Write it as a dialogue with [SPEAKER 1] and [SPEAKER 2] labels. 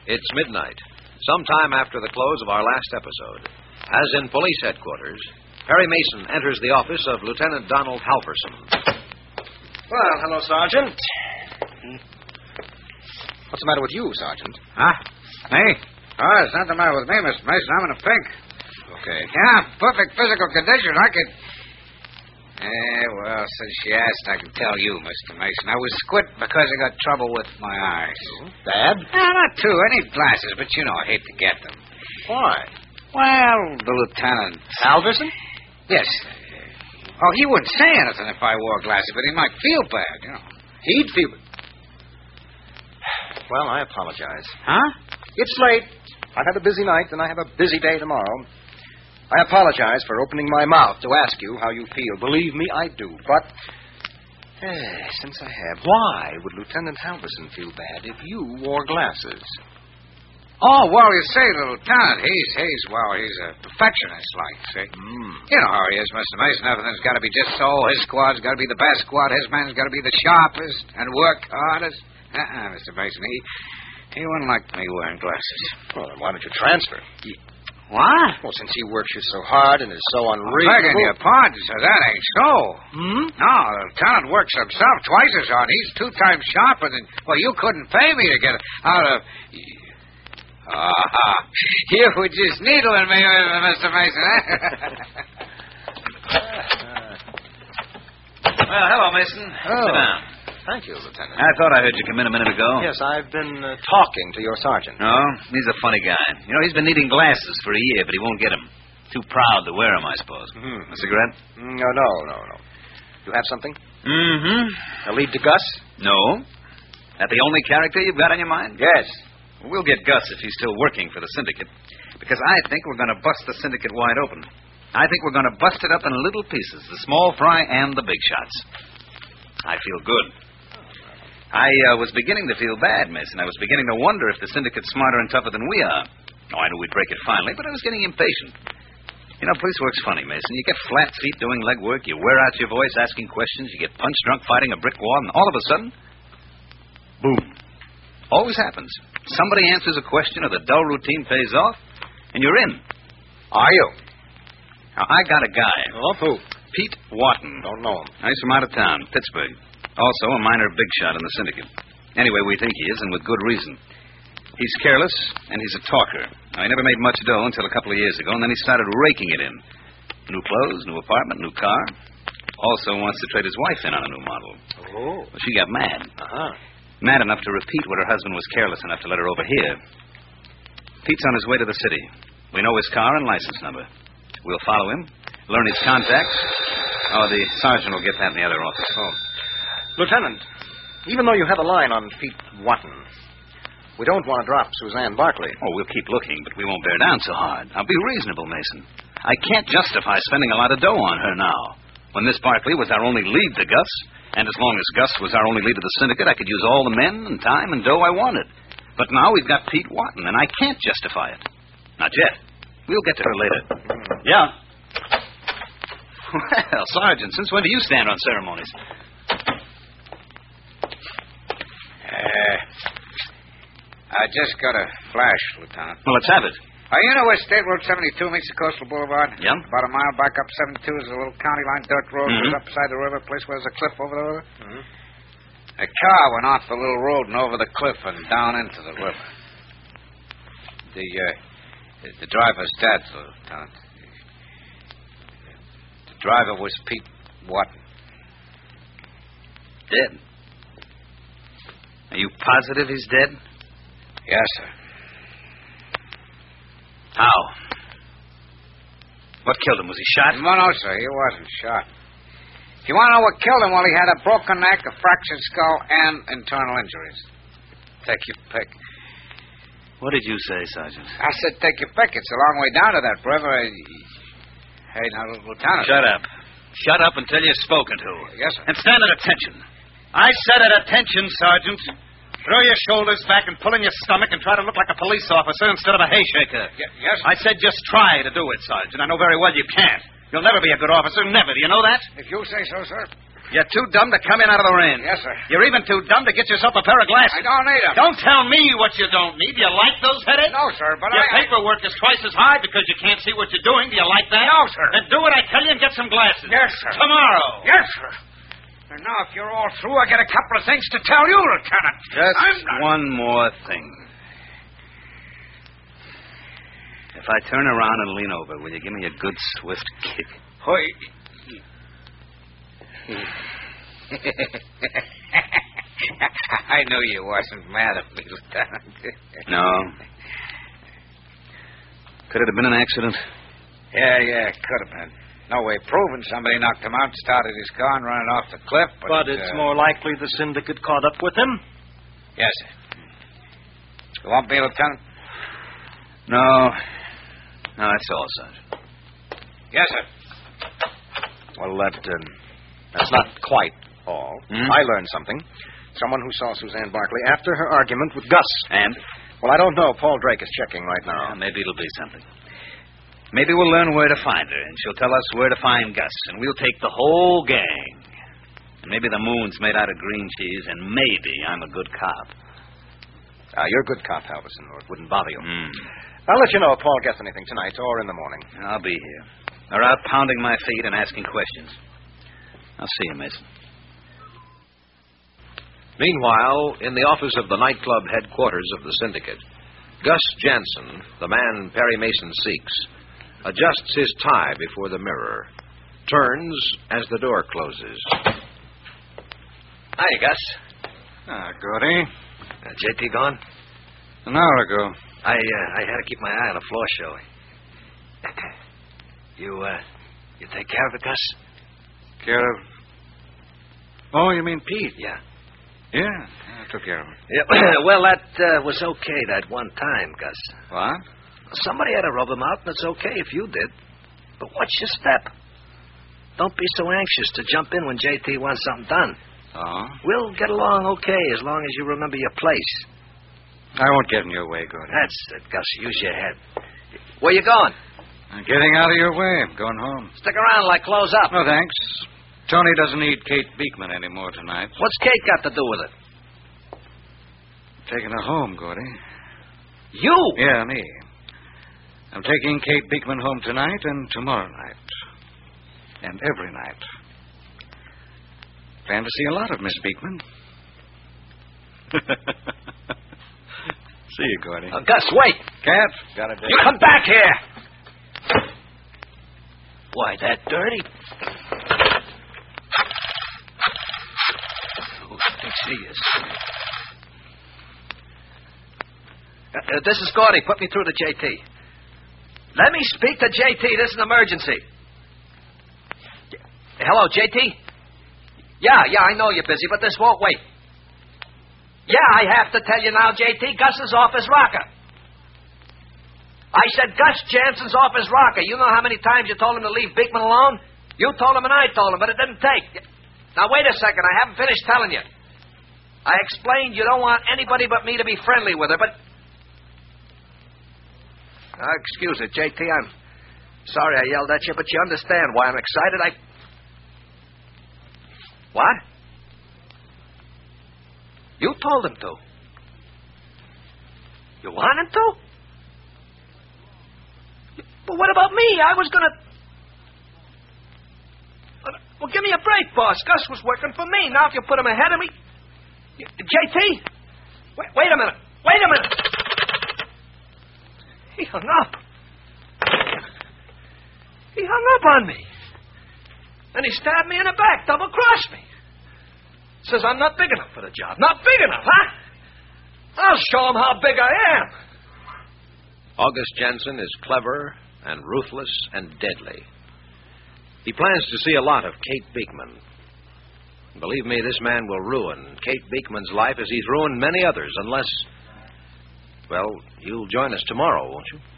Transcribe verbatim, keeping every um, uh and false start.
[SPEAKER 1] It's midnight, sometime after the close of our last episode. As in police headquarters, Perry Mason enters the office of Lieutenant Donald Halverson.
[SPEAKER 2] Well, hello, Sergeant. What's the matter with you, Sergeant?
[SPEAKER 3] Huh? Me? Oh, there's nothing the matter with me, Mister Mason. I'm in a pink.
[SPEAKER 2] Okay.
[SPEAKER 3] Yeah, perfect physical condition. I could... Eh, well, since you asked, I can tell you, Mister Mason. I was quit because I got trouble with my eyes.
[SPEAKER 2] Bad?
[SPEAKER 3] No, not too. I need glasses, but you know I hate to get them.
[SPEAKER 2] Why?
[SPEAKER 3] Well, the lieutenant...
[SPEAKER 2] Halverson?
[SPEAKER 3] Yes. Oh, he wouldn't say anything if I wore glasses, but he might feel bad, you know.
[SPEAKER 2] He'd feel... Well, I apologize.
[SPEAKER 3] Huh?
[SPEAKER 2] It's late. I've had a busy night, and I have a busy day tomorrow. I apologize for opening my mouth to ask you how you feel. Believe me, I do. But, eh, since I have, why would Lieutenant Halverson feel bad if you wore glasses?
[SPEAKER 3] Oh, well, you see, the lieutenant, he's, he's, well, he's a perfectionist, like, see.
[SPEAKER 2] Mm.
[SPEAKER 3] You know how he is, Mister Mason. Everything's got to be just so. His squad's got to be the best squad. His man's got to be the sharpest and work hardest. Uh-uh, Mister Mason, he, he wouldn't like me wearing glasses.
[SPEAKER 2] Well, then why don't you transfer?
[SPEAKER 3] What?
[SPEAKER 2] Well, since he works you so hard and is so unreasonable...
[SPEAKER 3] I'm begging your pardon, sir. That ain't so.
[SPEAKER 2] Hmm?
[SPEAKER 3] No, the lieutenant works himself twice as hard. He's two times sharper than... Well, you couldn't pay me to get out of... Ah, you were just needling me, Mister Mason, eh?
[SPEAKER 4] Well, hello, Mason.
[SPEAKER 2] Oh.
[SPEAKER 4] Sit down.
[SPEAKER 2] Thank you, Lieutenant.
[SPEAKER 4] I thought I heard you come in a minute ago.
[SPEAKER 2] Yes, I've been uh, talking to your sergeant.
[SPEAKER 4] No, he's a funny guy. You know, he's been needing glasses for a year, but he won't get them. Too proud to wear them, I suppose.
[SPEAKER 2] Mm-hmm.
[SPEAKER 4] A cigarette?
[SPEAKER 2] No, no, no, no. You have something?
[SPEAKER 4] Mm-hmm.
[SPEAKER 2] A lead to Gus?
[SPEAKER 4] No. That the only character you've got on your mind?
[SPEAKER 2] Yes.
[SPEAKER 4] We'll get Gus if he's still working for the syndicate. Because I think we're going to bust the syndicate wide open. I think we're going to bust it up in little pieces, the small fry and the big shots. I feel good. I uh, was beginning to feel bad, Mason. I was beginning to wonder if the syndicate's smarter and tougher than we are. Oh, I knew we'd break it finally, but I was getting impatient. You know, police work's funny, Mason. You get flat feet doing leg work, you wear out your voice asking questions, you get punch drunk fighting a brick wall, and all of a sudden, boom. Always happens. Somebody answers a question or the dull routine pays off, and you're in.
[SPEAKER 2] Are you?
[SPEAKER 4] Now, I got a guy.
[SPEAKER 2] Oh, who?
[SPEAKER 4] Pete Watton.
[SPEAKER 2] Don't know him.
[SPEAKER 4] He's from out of town, Pittsburgh. Also a minor big shot in the syndicate. Anyway, we think he is, and with good reason. He's careless, and he's a talker. Now, he never made much dough until a couple of years ago, and then he started raking it in. New clothes, new apartment, new car. Also wants to trade his wife in on a new model.
[SPEAKER 2] Oh.
[SPEAKER 4] Well, she got mad.
[SPEAKER 2] Uh-huh.
[SPEAKER 4] Mad enough to repeat what her husband was careless enough to let her overhear. Pete's on his way to the city. We know his car and license number. We'll follow him, learn his contacts. Oh, the sergeant will get that in the other office.
[SPEAKER 2] Oh. Lieutenant, even though you have a line on Pete Watton, we don't want to drop Suzanne Barkley.
[SPEAKER 4] Oh, we'll keep looking, but we won't bear down so hard. Now, be reasonable, Mason. I can't justify spending a lot of dough on her now. When this Barkley was our only lead to Gus, and as long as Gus was our only lead to the syndicate, I could use all the men and time and dough I wanted. But now we've got Pete Watton, and I can't justify it. Not yet. We'll get to her later. Yeah. Well, Sergeant, since when do you stand on ceremonies?
[SPEAKER 3] Uh, I just got a flash, Lieutenant.
[SPEAKER 4] Well, let's have it.
[SPEAKER 3] Uh, you know where State Road seventy-two meets the Coastal Boulevard?
[SPEAKER 4] Yeah.
[SPEAKER 3] About a mile back up seventy-two is a little county line dirt road.
[SPEAKER 4] Mm-hmm.
[SPEAKER 3] Goes up beside the river, place where there's a cliff over the river.
[SPEAKER 2] Mm-hmm.
[SPEAKER 3] A car went off the little road and over the cliff and down into the river. The, uh, the driver's dead, Lieutenant. The driver was Pete Watton.
[SPEAKER 4] Dead? Are you positive he's dead?
[SPEAKER 3] Yes, sir.
[SPEAKER 4] How? What killed him? Was he shot?
[SPEAKER 3] No, no, sir. He wasn't shot. You want to know what killed him? Well, he had a broken neck, a fractured skull, and internal injuries. Take your pick.
[SPEAKER 4] What did you say, Sergeant?
[SPEAKER 3] I said take your pick. It's a long way down to that river. Hey, now, Lieutenant.
[SPEAKER 4] Shut up. Shut up until you're spoken to.
[SPEAKER 3] Yes, sir.
[SPEAKER 4] And stand at attention. I said at attention, Sergeant. Throw your shoulders back and pull in your stomach and try to look like a police officer instead of a hay-shaker.
[SPEAKER 3] Y- yes, sir.
[SPEAKER 4] I said just try to do it, Sergeant. I know very well you can't. You'll never be a good officer, never. Do you know that?
[SPEAKER 3] If you say so, sir.
[SPEAKER 4] You're too dumb to come in out of the rain.
[SPEAKER 3] Yes, sir.
[SPEAKER 4] You're even too dumb to get yourself a pair of glasses.
[SPEAKER 3] I don't need them.
[SPEAKER 5] Don't tell me what you don't need. Do you like those headaches?
[SPEAKER 3] No, sir, but
[SPEAKER 5] Your
[SPEAKER 3] I...
[SPEAKER 5] paperwork is twice as high because you can't see what you're doing. Do you like that?
[SPEAKER 3] No, sir.
[SPEAKER 5] Then do what I tell you and get some glasses.
[SPEAKER 3] Yes, sir.
[SPEAKER 5] Tomorrow.
[SPEAKER 3] Yes, sir. And now, if you're all through, I got a couple of things to tell you, Lieutenant.
[SPEAKER 4] Just
[SPEAKER 3] I'm not...
[SPEAKER 4] one more thing. If I turn around and lean over, will you give me a good swift kick?
[SPEAKER 3] Hoy. I knew you wasn't mad at me, Lieutenant.
[SPEAKER 4] No. Could it have been an accident?
[SPEAKER 3] Yeah, yeah, it could have been. No way proving somebody knocked him out, started his car and running off the cliff. But,
[SPEAKER 2] But it's
[SPEAKER 3] uh,
[SPEAKER 2] more likely the syndicate caught up with him.
[SPEAKER 3] Yes, sir. You want me, Lieutenant?
[SPEAKER 4] No. No, that's all, Sergeant.
[SPEAKER 3] Yes, sir.
[SPEAKER 2] Well, that, um, that's not quite all.
[SPEAKER 4] Hmm?
[SPEAKER 2] I learned something. Someone who saw Suzanne Barkley after her argument with Gus.
[SPEAKER 4] And?
[SPEAKER 2] Well, I don't know. Paul Drake is checking right now.
[SPEAKER 4] Yeah, maybe it'll be something. Maybe we'll learn where to find her, and she'll tell us where to find Gus, and we'll take the whole gang. And maybe the moon's made out of green cheese, and maybe I'm a good cop.
[SPEAKER 2] Uh, you're a good cop, Halverson, or it wouldn't bother you.
[SPEAKER 4] Mm.
[SPEAKER 2] I'll let you know if Paul gets anything tonight or in the morning.
[SPEAKER 4] I'll be here. Or out pounding my feet and asking questions. I'll see you, Mason.
[SPEAKER 1] Meanwhile, in the office of the nightclub headquarters of the syndicate, Gus Jansen, the man Perry Mason seeks, adjusts his tie before the mirror, turns as the door closes.
[SPEAKER 6] Hi, Gus.
[SPEAKER 3] Ah, Gordy.
[SPEAKER 6] Uh, J T gone?
[SPEAKER 3] An hour ago.
[SPEAKER 6] I uh, I had to keep my eye on the floor show. You, uh, you take care of it, Gus?
[SPEAKER 3] Care of... Oh, you mean Pete?
[SPEAKER 6] Yeah.
[SPEAKER 3] Yeah, I took care of him.
[SPEAKER 6] Yeah. Well, that uh, was okay that one time, Gus.
[SPEAKER 3] What?
[SPEAKER 6] Somebody had to rub him out, and it's okay if you did. But watch your step. Don't be so anxious to jump in when J T wants something done.
[SPEAKER 3] Oh?
[SPEAKER 6] We'll get along okay as long as you remember your place.
[SPEAKER 3] I won't get in your way, Gordy.
[SPEAKER 6] That's it, Gus. Use your head. Where you going?
[SPEAKER 3] I'm getting out of your way. I'm going home.
[SPEAKER 6] Stick around till I close up.
[SPEAKER 3] No, thanks. Tony doesn't need Kate Beekman anymore tonight.
[SPEAKER 6] What's Kate got to do with it?
[SPEAKER 3] Taking her home, Gordy.
[SPEAKER 6] You?
[SPEAKER 3] Yeah, me. I'm taking Kate Beekman home tonight and tomorrow night. And every night. Plan to see a lot of Miss Beekman. See you, Gordy.
[SPEAKER 6] Uh, Gus, wait.
[SPEAKER 3] Cat, got a date.
[SPEAKER 6] You come back here. Why, that dirty... Who thinks he is? Uh, uh, this is Gordy. Put me through to J T. Let me speak to J T. This is an emergency. Hello, J T? Yeah, yeah, I know you're busy, but this won't wait. Yeah, I have to tell you now, J T, Gus is off his rocker. I said Gus Jansen's off his rocker. You know how many times you told him to leave Beekman alone? You told him and I told him, but it didn't take. Now, wait a second. I haven't finished telling you. I explained you don't want anybody but me to be friendly with her, but... Uh, excuse it, J T. I'm sorry I yelled at you, but you understand why I'm excited. I... What? You told him to. You want him to? But what about me? I was going to... Well, give me a break, boss. Gus was working for me. Now if you put him ahead of me... J T? Wait, wait a minute. Wait a minute. He hung up. He hung up on me. And he stabbed me in the back, double-crossed me. Says I'm not big enough for the job. Not big enough, huh? I'll show him how big I am.
[SPEAKER 1] August Jensen is clever and ruthless and deadly. He plans to see a lot of Kate Beekman. Believe me, this man will ruin Kate Beekman's life as he's ruined many others, unless... Well, you'll join us tomorrow, won't you?